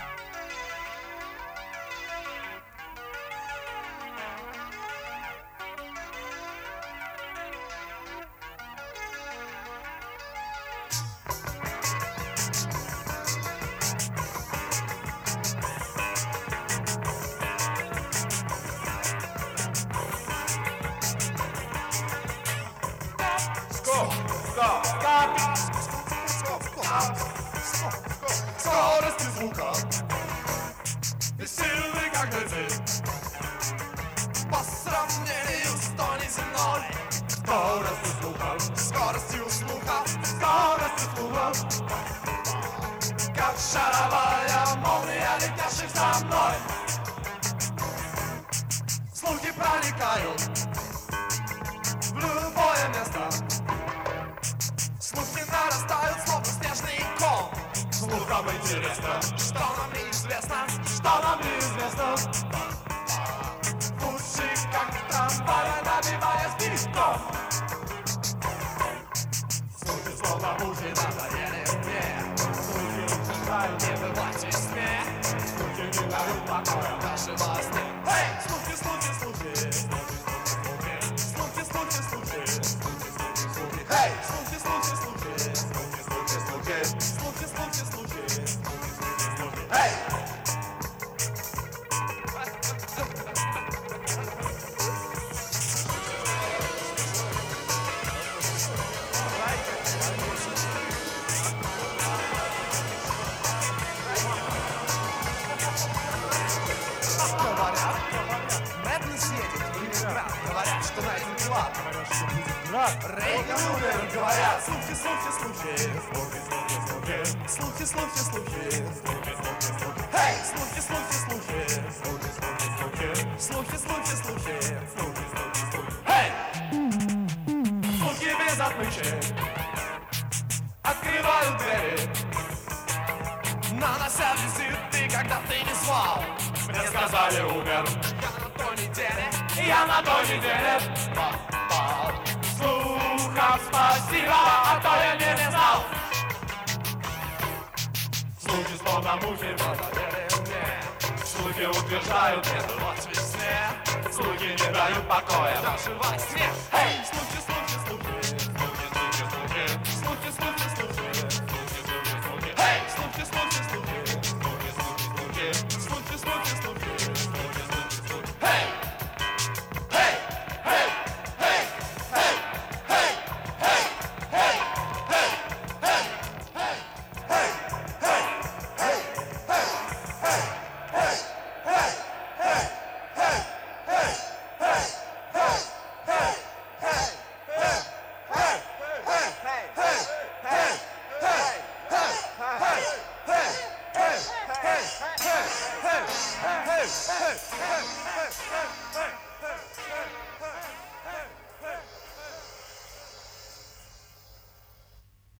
Скорости звука бессильны как летит по сравнению с той неземной скоростью звука, скоростью слуха, скоростью слуха, как шаровая молния, летящих за мной. Слухи проникают в любое место. Слухи нарастают, словно снежный ком. Слухам интересно, что нам неизвестно, что нам неизвестно. Уши, как трамвая, набиваясь битком. Слухи, словно мухи, надоели мне. Слухи мешают не бывать в сне. Слухи не дают покоя даже во сне. Эй! Слухи, слухи, слухи. Слухи, слухи, слухи. Эй! Слухи, слухи, слухи. Слухи, слухи, слухи. Эй! Говорят, что найден клад. Рейган умер, говорят. Слухи, слухи, слухи. Слухи, слухи, слухи. Эй! Слухи, слухи, слухи. Слухи, слухи, слухи. Эй! Слухи без отмычек открывают двери, нанося визиты, когда ты не звал. Мне сказали, умер. Я на той неделе попал. Слухам спасибо, а то я не знал. Слухи словно мухи надоели мне. Слухи утверждают, не бывать в сне. Слухи не дают покоя даже во сне. Эй! Слухи, слухи, слухи. Слухи, слухи, слухи. Слухи, слухи, слухи. Слухи, слухи, слухи. Эй! Слухи, слухи, слухи. Слухи, слухи, слухи. Слухи, слухи, слухи. Слухи, слухи, слухи. Эй! Hey!